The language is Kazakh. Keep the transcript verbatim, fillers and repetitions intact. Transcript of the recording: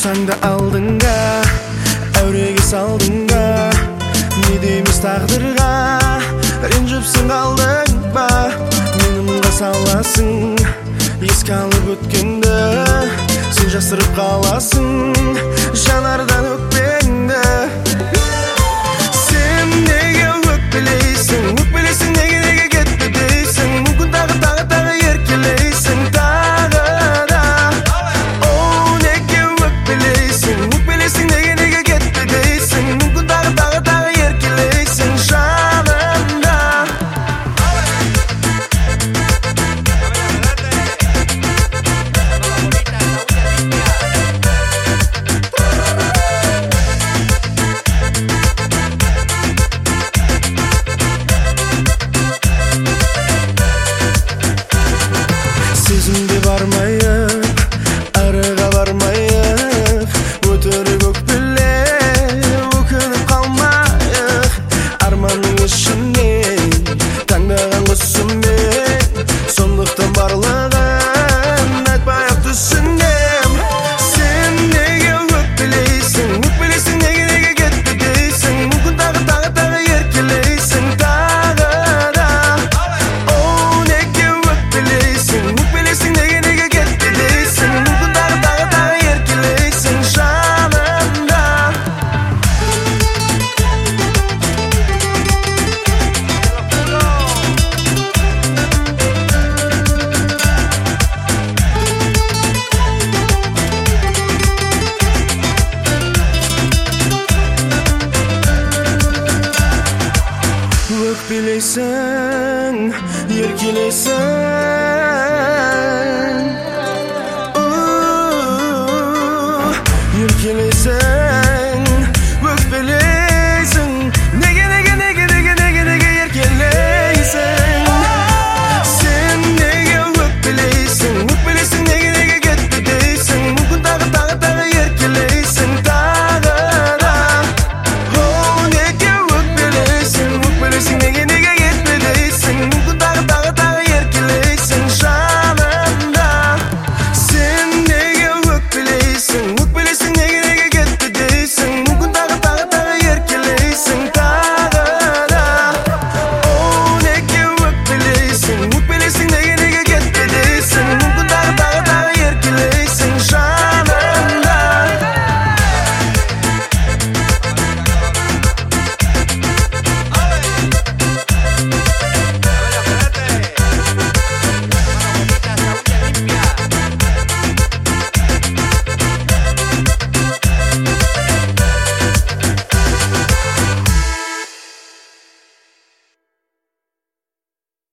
Ошаңда алдыңға, әуреге салдыңға, не дейміз тағдырға, ренжіпсің алдың ба, менімға саласың, еске алып өткенді, сен жасырып қаласың, жанардан өкпеңді. Сен неге өкпелейсің, өкпелейсің, неге неге кетті дейсің, мүмкін тағы тағы тағы еркелейсің тағы да. О, неге өкпелейсің, өкпелейсің, неге неге кетті дейсің, мүмкін тағы тағы тағы еркелейсің жанымда. Сезімде бармай